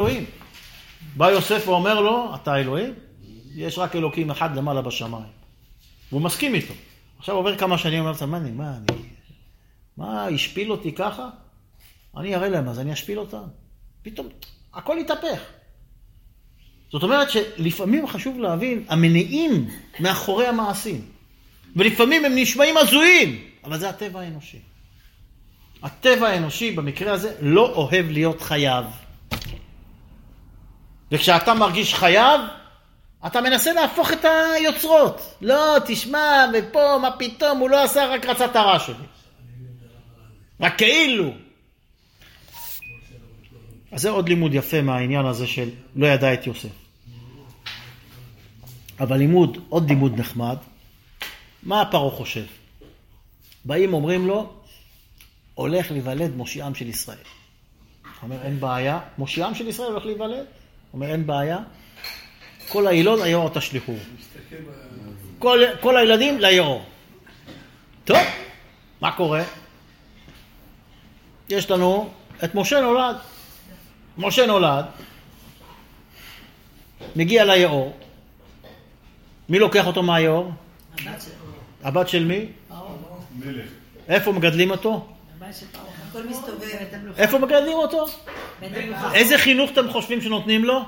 אלוהים. בא יוסף ואומר לו, אתה אלוהים? יש רק אלוקים אחד למעלה בשמיים. והוא מסכים איתו. עכשיו עובר כמה שנים, אומר, מה, השפיל אותי ככה? אני אראה להם, אז אני אשפיל אותם. פתאום, הכל יתהפך. זאת אומרת שלפעמים חשוב להבין, המניעים מאחורי המעשים. ולפעמים הם נשמעים הזויים, אבל זה הטבע האנושי. הטבע האנושי במקרה הזה לא אוהב להיות חייב. וכשאתה מרגיש חייב, אתה מנסה להפוך את היוצרות. לא, תשמע, ופה, מה פתאום, הוא לא עשה, רק רצה את הרע שלי. רק כאילו. אז זה עוד לימוד יפה מהעניין הזה של לא ידע את יוסף. אבל עוד לימוד נחמד. מה פרעה חושב? באים אומרים לו, הולך להיוולד מושיעם של ישראל. אומר, אין בעיה. מושיעם של ישראל הולך להיוולד? אומר, אין בעיה. כל הילוד היאור תשליחו. כל הילדים ליאור. טוב, מה קורה? יש לנו את משה נולד. משה נולד. מגיע ליאור. מי לוקח אותו מהיאור? הבת של מי? מלך. איפה מגדלים אותו? הכל מסתובב. איפה מגדלים אותו? איזה חינוך אתם חושבים שנותנים לו?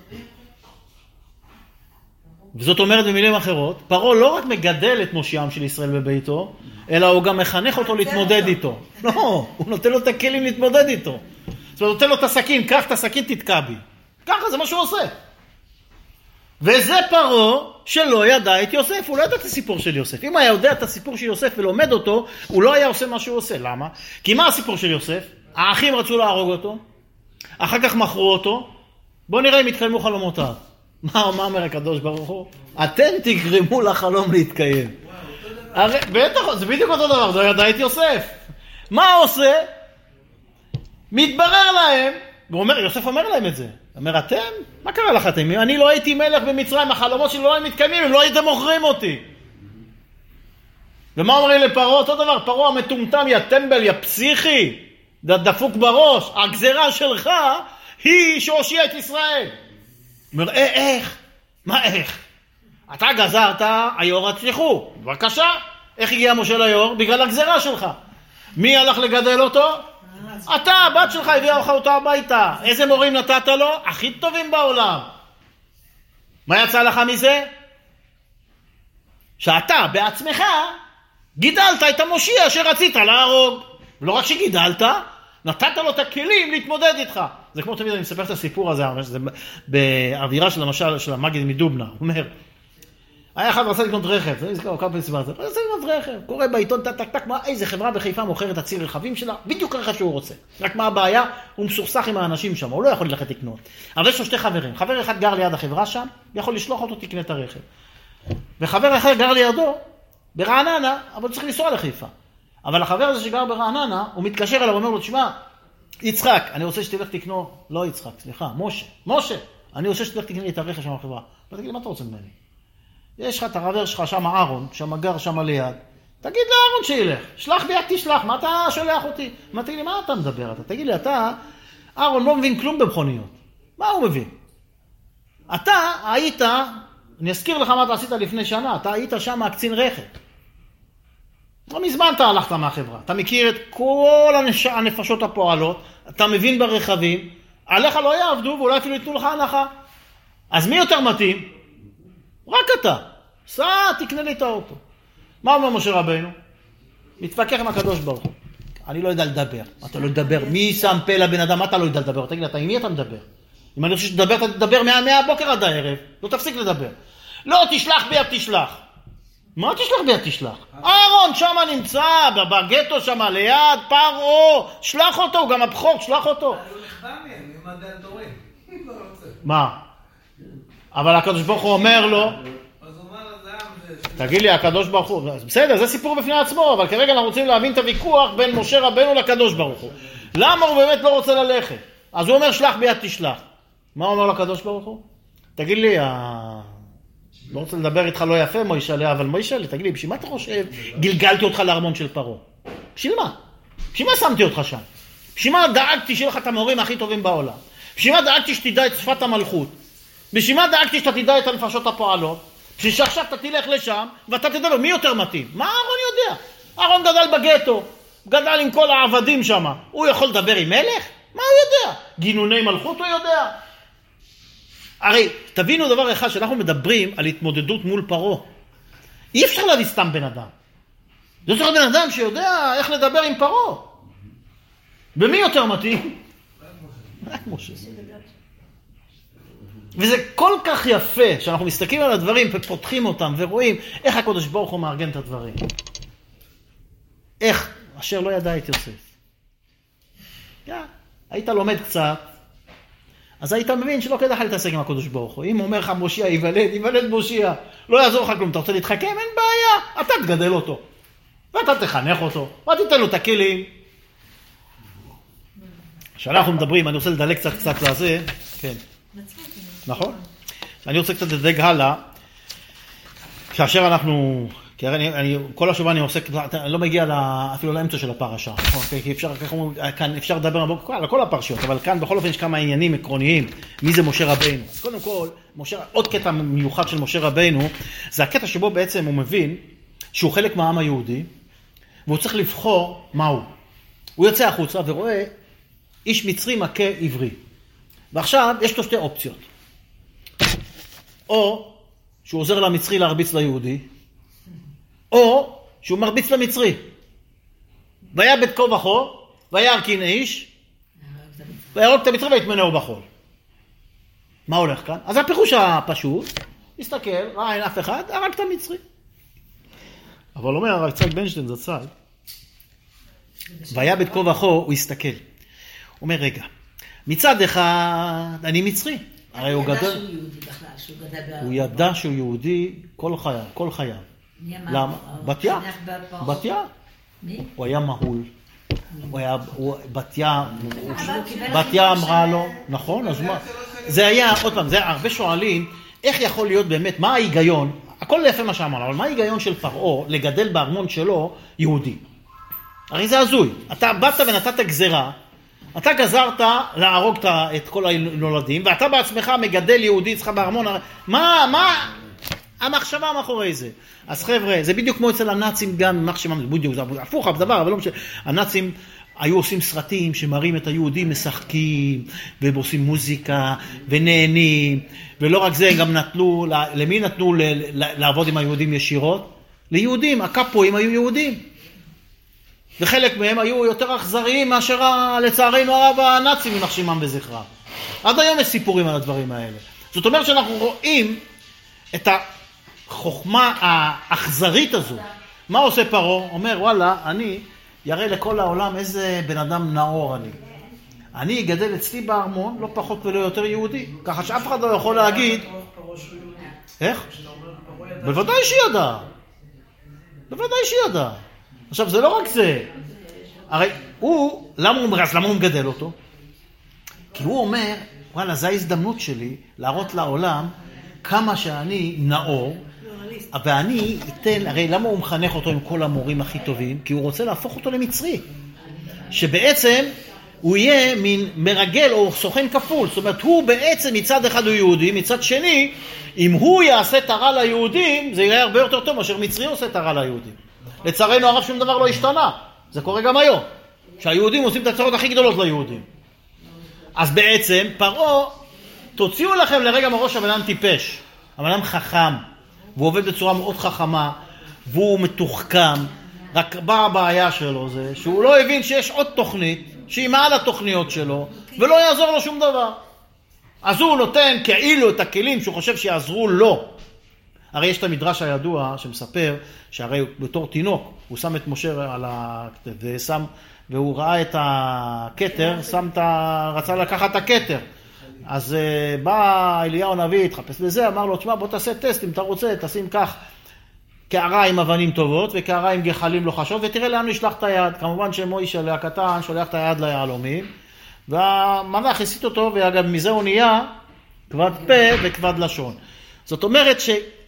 וזאת אומרת במילים אחרות, פרעה לא רק מגדל את מושיעם של ישראל בביתו, אלא הוא גם מחנך אותו להתמודד איתו. לא, הוא נותן לו את הכלים להתמודד איתו. זאת אומרת, הוא נותן לו את הסכין, קח את הסכין, תתקע בי. ככה זה מה שהוא עושה. וזה פרעה שלא ידע את יוסף, הוא לא ידע את הסיפור של יוסף. אם היה יודע את הסיפור של יוסף ולומד אותו, הוא לא היה עושה מה שהוא עושה. למה? כי מה הסיפור של יוסף? האחים רצו להרוג אותו, אחר כך מכרו אותו, בוא נראה אם יתקיימו חלומותיו. מה אומר הקדוש ברוך הוא? אתם תגרמו לחלום להתקיים. בטח, זה בדיוק אותו דבר, זה לא ידע את יוסף. מה עושה? מתברר להם, יוסף אומר להם את זה. אומר, אתם? מה קרה לך אתם? אני לא הייתי מלך במצרים, החלומות שלי לא היו מתקיימים, אם לא הייתם מוכרים אותי. ומה אומרים לפרעה? אותו דבר, פרעה המטומטם, יא טמבל, יא פסיכי, דפוק בראש, הגזרה שלך היא שהושיע את ישראל. אומר, איך? מה איך? אתה גזרת, היאור הצליחו. בבקשה. איך הגיע משה ליאור? בגלל הגזרה שלך. מי הלך לגדל אותו? אתה, הבת שלך הביאה לך אותו הביתה. איזה מורים נתת לו? הכי טובים בעולם. מה יצא לך מזה? שאתה בעצמך גידלת את המושיע שרצית להרוג. ולא רק שגידלת, נתת לו את הכלים להתמודד איתך. זה כמו תמיד אני מספר את הסיפור הזה, זה באווירה של המשל של המגיד מדובנה. הוא אומר, היה אחד רצה לקנות רכב, זה נזכר, כמה פעמים סיפרת, רצה לקנות רכב, קורא בעיתון, טק, איזה חברה בחיפה מוכרת הציר רכבים שלה, בדיוק הרכב שהוא רוצה. רק מה הבעיה? הוא מסוכסך עם האנשים שם, הוא לא יכול ללכת לקנות. אבל יש לו שתי חברים, חבר אחד גר ליד החברה שם, יכול לשלוח אותו תקנה את הרכב. וחבר אחד גר לידו, ברעננה, אבל צריך לנסוע לחיפה. אבל החבר הזה שגר ברעננה, הוא מתקשר אליו ואומר לו, תשמע, יצחק, אני רוצה שתלך תקנו, לא יצחק, סליחה, משה, אני רוצה שתלך תקנה לי את הרכב שם בחברה. תגיד לי, מה אתה רוצה ממני? יש לך את החבר שלך שם אהרון, שם גר שם ליד. תגיד לאהרון שילך, שלח ביד תשלח, מה אתה שולח אותי? מה תגיד לי, מה אתה מדבר? תגיד לי, אהרון לא מבין כלום במכוניות. מה הוא מבין? אתה היית, אני אזכיר לך מה אתה עשית לפני שנה, אתה היית שם קצין רכב. לא מזמן אתה הלכת מהחברה, אתה מכיר את כל הנפשות הפועלות, אתה מבין ברכבים, עליך לא יעבדו ואולי אפילו ייתנו לך הנחה. אז מי יותר מתאים? רק אתה. תקנה לי את האוטו. מה אומר משה רבנו? מתווכח עם הקדוש ברוך הוא. אני לא יודע לדבר. אתה לא לדבר. מי שם פה לבן אדם? אתה לא יודע לדבר. תגיד לי, עם מי אתה מדבר? אם אני חושב שתדבר, אתה תדבר מהבוקר עד הערב. לא תפסיק לדבר. לא, תשלח ביד תשלח. מה תשלח ביד תשלח? אהרון שם נמצא, בגטו שם ליד, פרעה, שלח אותו, הוא גם הבחור, שלח אותו. הוא נחבא מהם, הוא מדע דורים. מה? אבל הקדוש ברוך הוא אומר לו, אז הוא אומר לזה, תגיד לי, הקדוש ברוך הוא, בסדר, זה סיפור בפני עצמו, אבל כרגע אנחנו רוצים להבין את הוויכוח בין משה רבנו לקדוש ברוך הוא. למה הוא באמת לא רוצה ללכת? אז הוא אומר, שלח ביד תשלח. מה אומר לקדוש ברוך הוא? תגיד לי, לא רוצה לדבר איתך לא יפה, מוישלה, אבל מוישלה, תגיד לי, בשביל מה אתה חושב? גלגלתי אותך לארמון של פרעה. בשביל מה? בשביל מה שמתי אותך שם? בשביל מה דאגתי שיהיה לך את המורים הכי טובים בעולם? בשביל מה דאגתי שתדע את שפת המלכות? בשביל מה דאגתי שאתה תדע את הנפשות הפועלות? בשביל שעכשיו אתה תלך לשם ואתה תדבר, מי יותר מתאים? מה אהרון יודע? אהרון גדל בגטו, גדל עם כל העבדים שם. הוא יכול לדבר עם מלך? מה הוא יודע? גינוני מלכות הוא יודע? הרי תבינו דבר אחד, שאנחנו מדברים על התמודדות מול פרעה. אי אפשר להביא סתם בן אדם. זה צריך בן אדם שיודע איך לדבר עם פרעה. ומי יותר מתאים? רק משה. וזה כל כך יפה שאנחנו מסתכלים על הדברים ופותחים אותם ורואים איך הקדוש ברוך הוא מארגן את הדברים. איך? אשר לא ידע את יוסף. היית לומד קצת, אז היית מבין שלא כדאי לך להתעסק עם הקדוש ברוך הוא. אם אומר לך מושיע ייוולד מושיע, לא יעזור לך כלום, אתה רוצה להתחכם, אין בעיה, אתה תגדל אותו. ואתה תחנך אותו, ואתה תיתן לו את הכלים. כשאנחנו מדברים, אני רוצה לדלג קצת לזה, כן. נכון? אני רוצה קצת לדלג הלאה, כאשר אנחנו, כי כל השבוע אני עוסק, אני לא מגיע אפילו לאמצע של הפרשה, כי אפשר לדבר על כל הפרשיות, אבל כאן בכל אופן יש כמה עניינים עקרוניים, מי זה משה רבינו. אז קודם כל, עוד קטע מיוחד של משה רבינו, זה הקטע שבו בעצם הוא מבין שהוא חלק מהעם היהודי, והוא צריך לבחור מהו. הוא יוצא החוצה ורואה איש מצרי מכה עברי. ועכשיו יש לו שתי אופציות. או שהוא עוזר למצרי להרביץ ליהודי, או שהוא מרביץ למצרי. והיה בית כה וכה, וירא קין איש, ויהרוג את המצרי ויטמנהו בחול. מה הולך כאן? אז הפירוש הפשוט, הסתכל, ראה אין אף אחד, הרג את המצרי. אבל אומר הרב יצחק בנשטיין זצ"ל, והיה בית כה וכה, הוא הסתכל. הוא אומר, רגע, מצד אחד אני מצרי. הרי הוא גדל, הוא ידע שהוא יהודי כל חייו. למה? בתיה. הוא היה מהול. בתיה אמרה לו, נכון? אז מה? זה היה, עוד פעם, זה הרבה שואלים, איך יכול להיות באמת, מה ההיגיון, הכל יפה מה שאמרנו, אבל מה ההיגיון של פרעה לגדל בארמון שלו יהודי? הרי זה הזוי. אתה באת ונתת גזרה, אתה גזרת להרוג את כל הנולדים, ואתה בעצמך מגדל יהודי אצלך בארמון. מה המחשבה מאחורי זה? אז חבר'ה, זה בדיוק כמו אצל הנאצים גם, בדיוק, זה הפוך בדבר, אבל לא משנה. הנאצים היו עושים סרטים שמראים את היהודים משחקים, והם עושים מוזיקה, ונהנים, ולא רק זה, גם נתנו, למי נתנו לעבוד עם היהודים ישירות? ליהודים, הקאפואים היו יהודים. וחלק מהם היו יותר אכזריים מאשר לצערנו הרב הנאצים יימח שמם וזכרם. עד היום יש סיפורים על הדברים האלה. זאת אומרת שאנחנו רואים את החוכמה האכזרית הזו. מה עושה פרעה? אומר, וואלה, אני יראה לכל העולם איזה בן אדם נאור אני. אני אגדל אצלי בארמון, לא פחות ולא יותר יהודי. ככה שאף אחד לא יכול להגיד... איך? בוודאי שידע. בוודאי שידע. עכשיו, זה לא רק זה. הרי הוא, למה הוא מגדל אותו? כי הוא אומר, וואלה, זו ההזדמנות שלי להראות לעולם כמה שאני נאור, ואני אתן, הרי למה הוא מחנך אותו עם כל המורים הכי טובים? כי הוא רוצה להפוך אותו למצרי. שבעצם הוא יהיה מין מרגל או סוכן כפול. זאת אומרת, הוא בעצם מצד אחד הוא יהודי, מצד שני, אם הוא יעשה את הרע ליהודים, זה יראה הרבה יותר טוב מאשר מצרי עושה את הרע ליהודים. לצערנו הרב שום דבר לא השתנה. זה קורה גם היום. שהיהודים עושים את הצרות הכי גדולות ליהודים. אז בעצם, פרעה, תוציאו לכם לרגע מראש הבן אדם טיפש. הבן אדם חכם, והוא עובד בצורה מאוד חכמה, והוא מתוחכם. רק באה הבעיה שלו זה, שהוא לא הבין שיש עוד תוכנית, שהיא מעל התוכניות שלו, ולא יעזור לו שום דבר. אז הוא נותן כאילו את הכלים שהוא חושב שיעזרו לו. הרי יש את המדרש הידוע שמספר שהרי בתור תינוק הוא שם את משה על הכתב והוא ראה את הכתר, רצה לקחת את הכתר. אז בא אליהו הנביא, התחפש לזה, אמר לו, תשמע, בוא תעשה טסט, אם אתה רוצה, תשים כך קערה עם אבנים טובות וקערה עם גחלים לוחשות, ותראה לאן נשלח את היד. כמובן שמוישה הקטן שולח את היד ליהלומים, והמלאך הסיט אותו, ואגב מזה הוא נהיה כבד פה וכבד לשון. זאת אומרת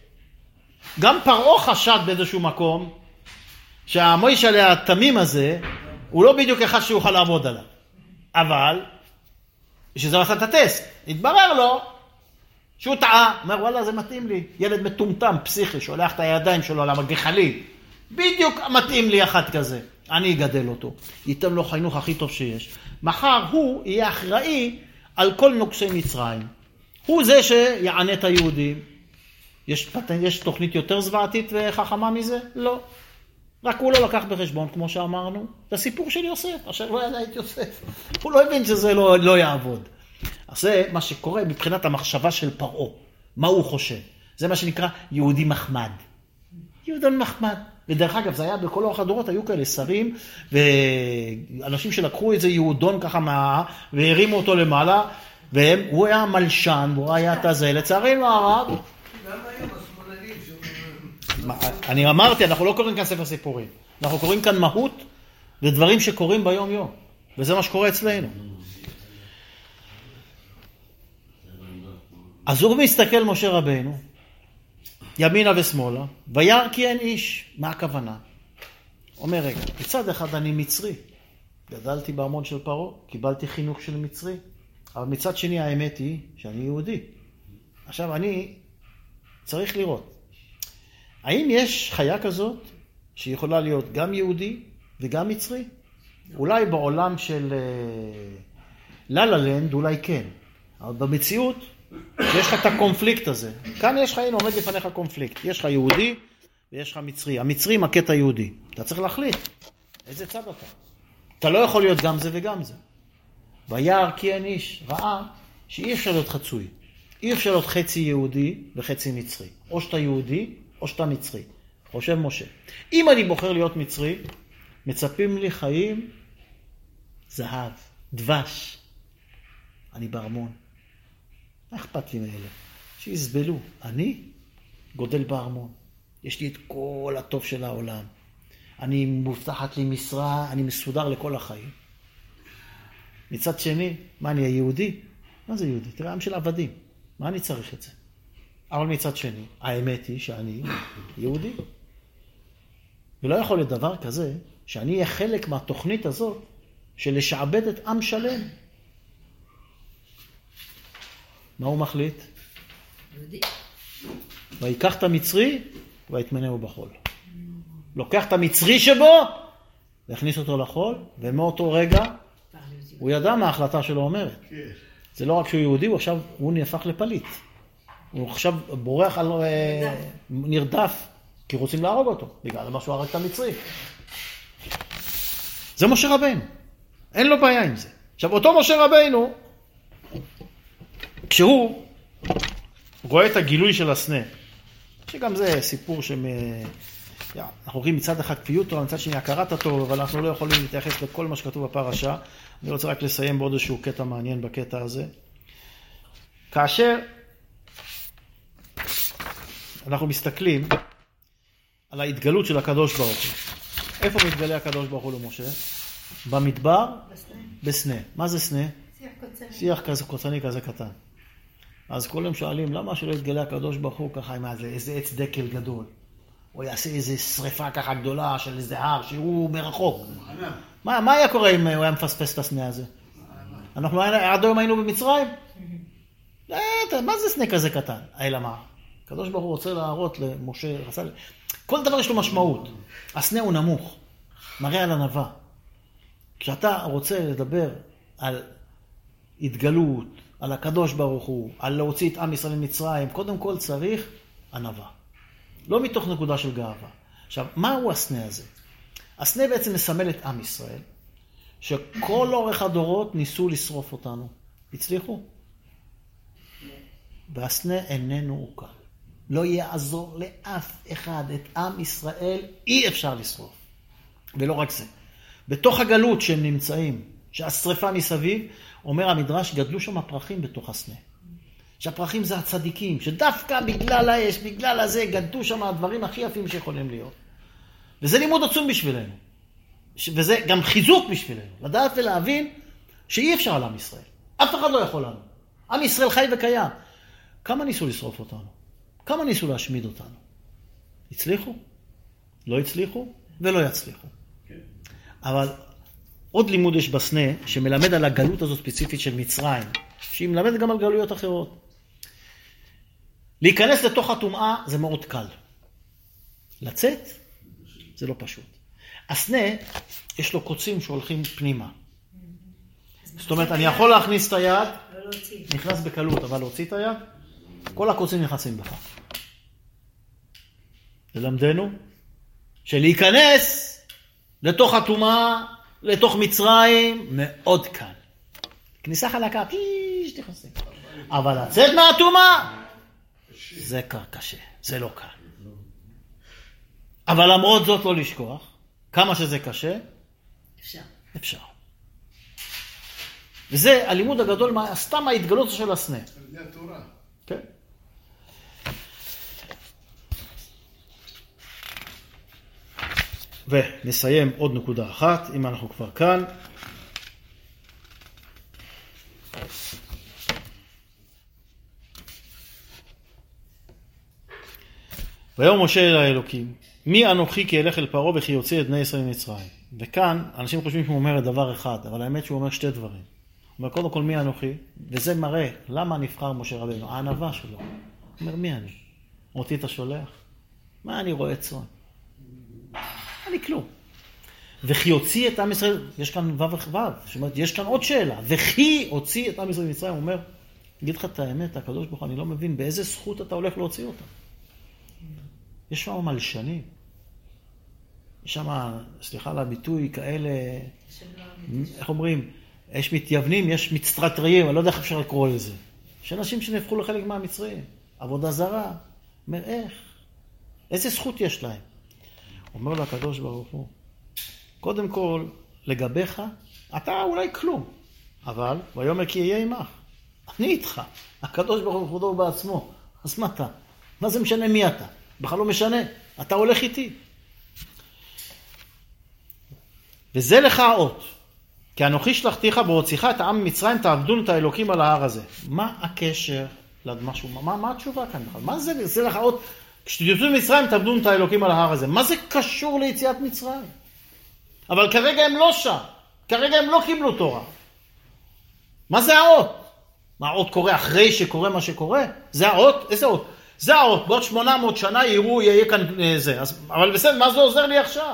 שגם פרעה חשד באיזשהו מקום, שהמוישה התמים הזה, הוא לא בדיוק אחד שיוכל לעבוד עליו. אבל שזה עשה את הטסט. התברר לו שהוא טעה. אומר, וואלה, זה מתאים לי. ילד מטומטם, פסיכי, שולח את הידיים שלו על המגחלים. בדיוק מתאים לי אחד כזה. אני אגדל אותו. ייתן לו חינוך הכי טוב שיש. מחר הוא יהיה אחראי על כל נוקסי מצרים. הוא זה שיענה את היהודים. יש תוכנית יותר זוועתית וחכמה מזה? לא. רק הוא לא לקח בחשבון, כמו שאמרנו. זה הסיפור של יוסף, אשר לא ידע את יוסף. הוא לא הבין שזה לא יעבוד. אז זה מה שקורה מבחינת המחשבה של פרעה. מה הוא חושב? זה מה שנקרא יהודי מחמד. יהודי מחמד. ודרך אגב, זה היה בכל אורך הדורות, היו כאלה שרים, ואנשים שלקחו איזה יהודון ככה והרימו אותו למעלה, והוא היה מלשן, והוא היה את הזה, לצערנו הרב. גם היום השמאלנים אני אמרתי, אנחנו לא קוראים כאן ספר סיפורים. אנחנו קוראים כאן מהות ודברים שקורים ביום יום. וזה מה שקורה אצלנו. אז הוא מסתכל משה רבינו, ימינה ושמאלה, וירא כי אין איש. מה הכוונה? אומר, רגע, מצד אחד אני מצרי. גדלתי בארמון של פרעה, קיבלתי חינוך של מצרי. אבל מצד שני האמת היא שאני יהודי. עכשיו אני צריך לראות. האם יש חיה כזאת שיכולה להיות גם יהודי וגם מצרי? אולי בעולם של ללה-לנד אולי כן. אבל במציאות יש לך את הקונפליקט הזה. כאן יש לך, הנה עומד לפניך קונפליקט. יש לך יהודי ויש לך מצרי. המצרי מכה את היהודי. אתה צריך להחליט איזה צד אתה. אתה לא יכול להיות גם זה וגם זה. וירא כי אין איש. ראה שאי אפשר להיות חצוי. אי אפשר להיות חצי יהודי וחצי מצרי. או שאתה יהודי או שאתה מצרי. חושב משה. אם אני בוחר להיות מצרי, מצפים לי חיים זהב, דבש. אני בארמון. מה אכפת לי מאלה? שיסבלו. אני גודל בארמון. יש לי את כל הטוב של העולם. אני מובטחת לי משרה, אני מסודר לכל החיים. מצד שני, מה אני היהודי? מה זה יהודי? תראה, עם של עבדים. מה אני צריך את זה? אבל מצד שני, האמת היא שאני יהודי. ולא יכול להיות דבר כזה, שאני אהיה חלק מהתוכנית הזאת, של לשעבד את עם שלם. מה הוא מחליט? יהודי. ויקח את המצרי, ויטמנהו בחול. לוקח את המצרי שבו, והכניס אותו לחול, ומאותו רגע, הוא ידע מה ההחלטה שלו אומרת. זה לא רק שהוא יהודי, הוא נהפך לפליט. הוא עכשיו בורח על נרדף, כי רוצים להרוג אותו, בגלל מה שהוא הרג את המצרי. זה משה רבינו. אין לו בעיה עם זה. עכשיו, אותו משה רבינו, כשהוא רואה את הגילוי של הסנה, שגם זה סיפור אנחנו רואים מצד אחד כפיות, מצד שני הכרת הטוב, אבל אנחנו לא יכולים להתייחס לכל מה שכתוב בפרשה. אני רוצה רק לסיים בעוד איזשהו קטע מעניין בקטע הזה. כאשר אנחנו מסתכלים על ההתגלות של הקדוש ברוך הוא. איפה מתגלה הקדוש ברוך הוא למשה? במדבר? בסנה. מה זה סנה? שיח כזה קוצני כזה קטן. אז כולם שואלים, למה שלא יתגלה הקדוש ברוך הוא ככה עם איזה עץ דקל גדול? או יעשה איזה שריפה ככה גדולה של איזה הר, שהוא מרחוק. מה היה קורה אם הוא היה מפספס את הסנה הזה? אנחנו עד היום היינו במצרים? מה זה סנה כזה קטן? אלא מה? הקדוש ברוך הוא רוצה להראות למשה, כל דבר יש לו משמעות. הסנה הוא נמוך, מראה על ענווה. כשאתה רוצה לדבר על התגלות, על הקדוש ברוך הוא, על להוציא את עם ישראל ממצרים, קודם כל צריך ענווה. לא מתוך נקודה של גאווה. עכשיו, מהו הסנה הזה? הסנה בעצם מסמל את עם ישראל, שכל אורך הדורות ניסו לשרוף אותנו. הצליחו? והסנה איננו עוקל. לא יעזור לאף אחד. את עם ישראל אי אפשר לשרוף. ולא רק זה. בתוך הגלות שהם נמצאים, שהשריפה מסביב, אומר המדרש, גדלו שם הפרחים בתוך הסנה. שהפרחים זה הצדיקים, שדווקא בגלל האש, בגלל הזה, גדלו שם הדברים הכי יפים שיכולים להיות. וזה לימוד עצום בשבילנו. וזה גם חיזוק בשבילנו. לדעת ולהבין שאי אפשר על עם ישראל. אף אחד לא יכול לנו. עם ישראל חי וקיים. כמה ניסו לשרוף אותנו? כמה ניסו להשמיד אותנו? הצליחו? לא הצליחו? ולא יצליחו. אבל עוד לימוד יש בסנה שמלמד על הגלות הזו ספציפית של מצרים, שהיא מלמדת גם על גלויות אחרות. להיכנס לתוך הטומאה זה מאוד קל. לצאת זה לא פשוט. הסנה יש לו קוצים שהולכים פנימה. זאת אומרת, אני יכול להכניס את היד, נכנס בקלות, אבל להוציא את היד, כל הקוצים נכנסים בך. ללמדנו שלהיכנס לתוך הטומאה, לתוך מצרים, מאוד קל. כניסה חלקה, תכנסים. אבל לצאת מהטומאה, זה קשה, זה לא קל. אבל למרות זאת לא לשכוח, כמה שזה קשה, אפשר. וזה הלימוד הגדול, סתם ההתגלות של הסנה. זה התורה. כן. ונסיים עוד נקודה אחת, אם אנחנו כבר כאן. ויאמר משה אל האלוקים, מי אנוכי כי אלך אל פרעה וכי יוציא את בני ישראל ממצרים. וכאן אנשים חושבים שהוא אומר דבר אחד, אבל האמת שהוא אומר שתי דברים. הוא אומר קודם כל מי אנוכי, וזה מראה למה נבחר משה רבנו, הענווה שלו. הוא אומר מי אני? אותי אתה שולח? מה אני רואה צאן? אני כלום. וכי הוציא את עם ישראל, יש כאן ו' וחו', זאת אומרת, יש כאן עוד שאלה, וכי הוציא את עם ישראל ממצרים, הוא אומר, אגיד לך את האמת, הקדוש ברוך הוא, אני לא מבין באיזה זכות אתה הולך להוציא אותה. יש שם מלשנים. יש שם, סליחה על הביטוי, כאלה, איך אומרים, יש מתייוונים, יש מצטרטריים, אני לא יודע איך אפשר לקרוא לזה. יש אנשים שנהפכו לחלק מהמצרים, עבודה זרה. אומר, איך? איזה זכות יש להם? אומר לו הקדוש ברוך הוא, קודם כל, לגביך, אתה אולי כלום, אבל, ויאמר כי יהיה עמך. אני איתך. הקדוש ברוך הוא בעצמו. אז מה אתה? מה זה משנה מי אתה? בכלל לא משנה. אתה הולך איתי. וזה לך האות. כי אנוכי שלחתיך בהוציאך את העם ממצרים, תעבדון את האלוקים על ההר הזה. מה הקשר למשהו? מה התשובה כאן? מה זה? זה לך האות. כשתיוצאו ממצרים, תעבדון את האלוקים על ההר הזה. מה זה קשור ליציאת מצרים? אבל כרגע הם לא שם. כרגע הם לא קיבלו תורה. מה זה האות? מה האות קורה אחרי שקורה מה שקורה? זה האות? איזה אות? זה האות. בעוד 800 שנה יראו, יהיה כאן זה. אבל בסדר, מה זה עוזר לי עכשיו?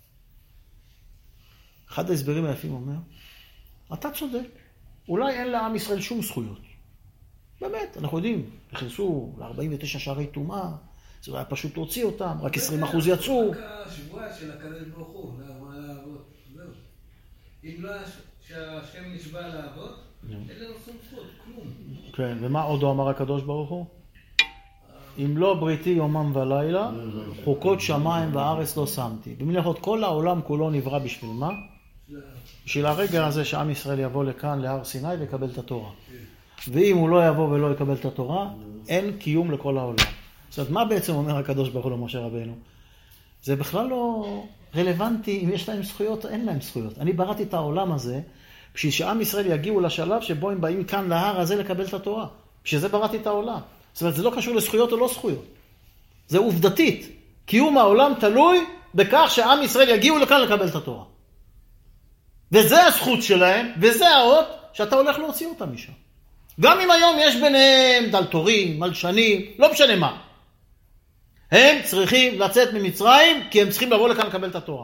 אחד ההסברים היפים אומר, אתה צודק. אולי אין לעם ישראל שום זכויות. באמת, אנחנו יודעים, נכנסו ל-49 שערי טומאה, זה היה פשוט להוציא אותם, רק 20% יצאו. רק השבועה של הקדוש ברוך הוא, מה לעבוד, זהו. אם לא שהשם נשבע לעבוד, אין לנו שום זכות, כלום. כן, ומה עוד אמר הקדוש ברוך הוא? אם לא בריתי יומם ולילה, חוקות שמיים וארץ לא שמתי. במלאכות כל העולם כולו נברא בשביל מה? בשביל הרגע הזה שעם ישראל יבוא לכאן, להר סיני, ויקבל את התורה. ואם הוא לא יבוא ולא יקבל את התורה, אין קיום לכל העולם. זאת אומרת, מה בעצם אומר הקדוש ברוך הוא למשה רבנו? זה בכלל לא רלוונטי אם יש להם זכויות או אין להם זכויות. אני בראתי את העולם הזה, בשביל שעם ישראל יגיעו לשלב שבו הם באים כאן להר הזה לקבל את התורה. בשביל זה בראתי את העולם. זאת אומרת, זה לא קשור לזכויות או לא זכויות. זה עובדתית. קיום העולם תלוי בכך שעם ישראל יגיעו לכאן לקבל את התורה. וזה הזכות שלהם, וזה האות שאתה הולך להוציא אותם משם. גם אם היום יש ביניהם דלתורים, מלשנים, לא משנה מה. הם צריכים לצאת ממצרים, כי הם צריכים לבוא לכאן לקבל את התורה.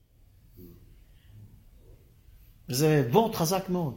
וזה וורט חזק מאוד.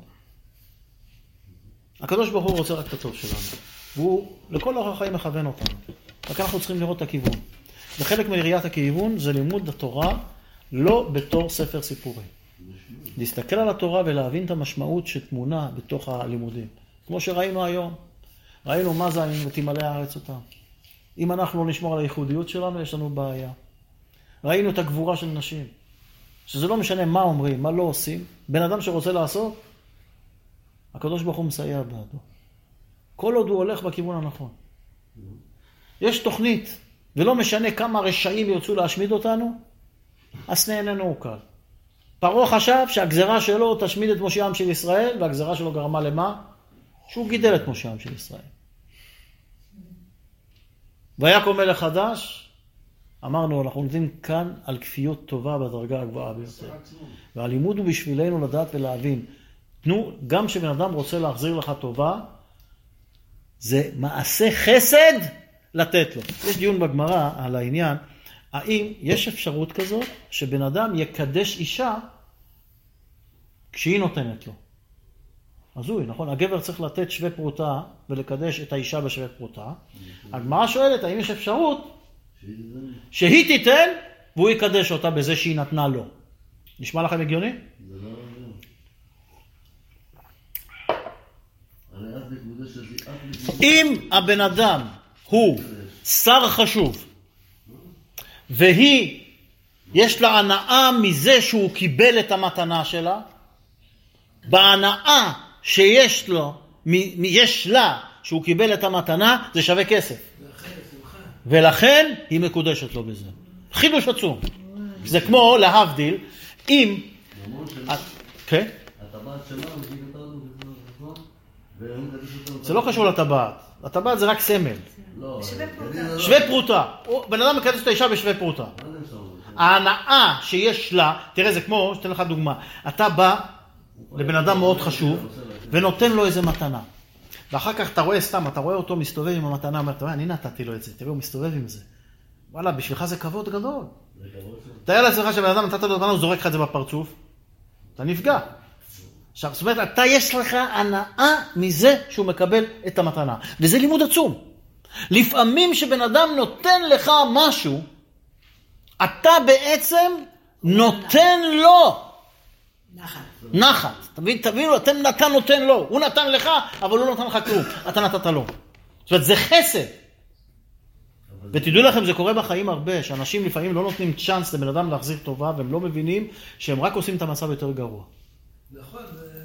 הקדוש ברוך הוא רוצה רק את הטוב שלנו. והוא לכל אורח החיים מכוון אותנו. רק אנחנו צריכים לראות את הכיוון. וחלק מראיית הכיוון זה לימוד התורה לא בתור ספר סיפורי. להסתכל על התורה ולהבין את המשמעות שתמונה בתוך הלימודים. כמו שראינו היום. ראינו מה זה אם תמלא הארץ אותה. אם אנחנו לא נשמור על הייחודיות שלנו, יש לנו בעיה. ראינו את הגבורה של נשים. שזה לא משנה מה אומרים, מה לא עושים. בן אדם שרוצה לעשות, הקדוש ברוך הוא מסייע בעדו. כל עוד הוא הולך בכיוון הנכון. יש תוכנית, ולא משנה כמה רשעים ירצו להשמיד אותנו, הסנה איננו הוא קל. פרעה חשב שהגזרה שלו תשמיד את משה העם של ישראל, והגזרה שלו גרמה למה? שהוא גידל את משה העם של ישראל. ויקום מלך חדש, אמרנו, אנחנו עומדים כאן על כפיות טובה בדרגה הגבוהה ביותר. והלימוד הוא בשבילנו לדעת ולהבין. תנו, גם שבן אדם רוצה להחזיר לך טובה, זה מעשה חסד לתת לו. יש דיון בגמרא על העניין, האם יש אפשרות כזאת שבן אדם יקדש אישה כשהיא נותנת לו. הזוי, נכון? הגבר צריך לתת שווה פרוטה ולקדש את האישה בשווה פרוטה. הגמרא שואלת, האם יש אפשרות שהיא תיתן והוא יקדש אותה בזה שהיא נתנה לו. נשמע לכם הגיוני? זה לא אם הבן אדם הוא שר חשוב והיא יש לה הנאה מזה שהוא קיבל את המתנה שלה, בהנאה שיש לו, יש לה שהוא קיבל את המתנה, זה שווה כסף. ולכן היא מקודשת לו בזה. חידוש עצום. זה כמו להבדיל, אם... כן? הטבעת שלה, זה לא קשור לטבעת. הטבעת זה רק סמל. שווה פרוטה. שווה פרוטה. בן אדם מקדש את האישה בשווה פרוטה. ההנאה שיש לה, תראה, זה כמו, שתן לך דוגמה. אתה בא לבן אדם מאוד חשוב, ונותן לו איזה מתנה. ואחר כך אתה רואה סתם, אתה רואה אותו מסתובב עם המתנה, אומר, אתה רואה, אני נתתי לו את זה, תראה, הוא מסתובב עם זה. וואלה, בשבילך זה כבוד גדול. תראה לעצמך שבן אדם נתת לו מתנה, הוא זורק לך את זה בפרצוף, אתה נפגע. עכשיו, זאת אומרת, אתה יש לך הנאה מזה שהוא מקבל את המתנה. וזה לימוד עצום. לפעמים שבן אדם נותן לך משהו, אתה בעצם נותן לו נחת. תבינו, אתה נותן לו. הוא נתן לך, אבל הוא לא נתן לך כלום. אתה נתת לו. זאת אומרת, זה חסד. ותדעו לכם, זה קורה בחיים הרבה, שאנשים לפעמים לא נותנים צ'אנס לבן אדם להחזיר טובה, והם לא מבינים שהם רק עושים את המצב יותר גרוע. נכון,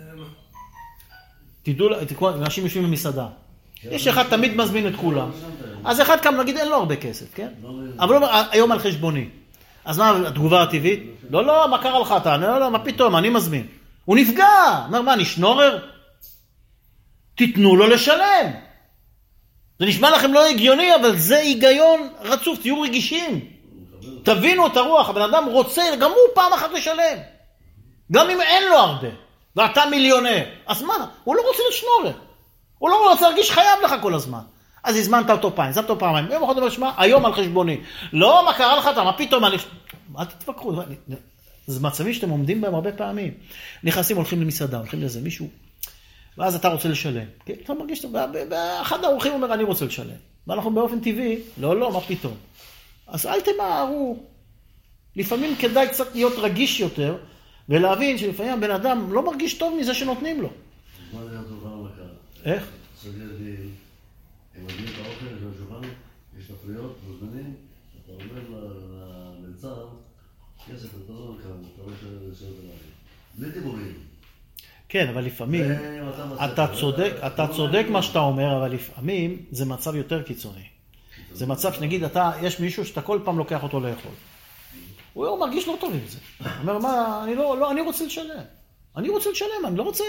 תדעו, אנשים יושבים במסעדה. יש אחד תמיד מזמין את כולם. אז אחד כמה, נגיד, אין לו הרבה כסף, כן? אבל היום על חשבוני. אז מה התגובה הטבעית? לא, מה קרה לך אתה? לא, מה פתאום, אני מזמין. הוא נפגע. אומר, מה, אני שנורר? תיתנו לו לשלם. זה נשמע לכם לא הגיוני, אבל זה היגיון רצוף, תהיו רגישים. תבינו את הרוח, הבן אדם רוצה, גם הוא פעם אחת לשלם. גם אם אין לו הרבה, ואתה מיליונר. אז מה? הוא לא רוצה לשנורר. הוא לא רוצה להרגיש חייב לך כל הזמן. אז הזמנת אותו פעם, הזמנת אותו פעמיים. יום אחד דבר שמה, היום על חשבוני. לא, מה קרה לך אתה? מה פתאום? אל תתווכחו. זה מצבים שאתם עומדים בהם הרבה פעמים. נכנסים, הולכים למסעדה, הולכים לזה מישהו, ואז אתה רוצה לשלם. כן? אתה מרגיש, ואחד האורחים אומר, אני רוצה לשלם. ואנחנו באופן טבעי, לא, מה פתאום? אז אל תמהרו. לפעמים כדאי קצת להיות רגיש יותר, ולהבין שלפעמים הבן אדם לא מרגיש טוב מזה שנותנים לו. מה זה התופעה המכה? איך? סגרתי, הם מגיעים את האוכל, יש לשולחן, יש תפריות, מוזמנים, אתה אומר לצער, כסף אתה לא כאן, אתה רואה שזה בלי דיבורים. כן, אבל לפעמים, אתה צודק מה שאתה אומר, אבל לפעמים זה מצב יותר קיצוני. זה מצב שנגיד, יש מישהו שאתה כל פעם לוקח אותו לאכול. הוא מרגיש לא טוב עם זה. הוא אומר, מה, אני רוצה לשלם. אני לא רוצה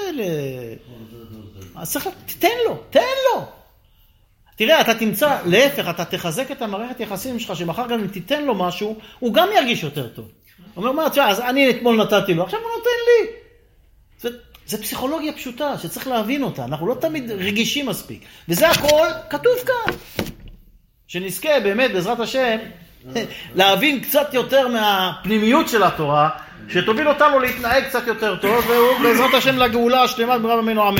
אז צריך, תן לו. תראה, אתה תמצא, להפך, אתה תחזק את המערכת יחסים שלך, שמחר גם אם תיתן לו משהו, הוא גם ירגיש יותר טוב. הוא אומר, מה, תשמע, אז אני אתמול נתתי לו, עכשיו הוא נותן לי. זה פסיכולוגיה פשוטה, שצריך להבין אותה. אנחנו לא תמיד רגישים מספיק. וזה הכל כתוב כאן. שנזכה באמת, בעזרת השם, להבין קצת יותר מהפנימיות של התורה, שתוביל אותנו להתנהג קצת יותר טוב, ובעזרת השם לגאולה השלמה במהרה ממנו אמן.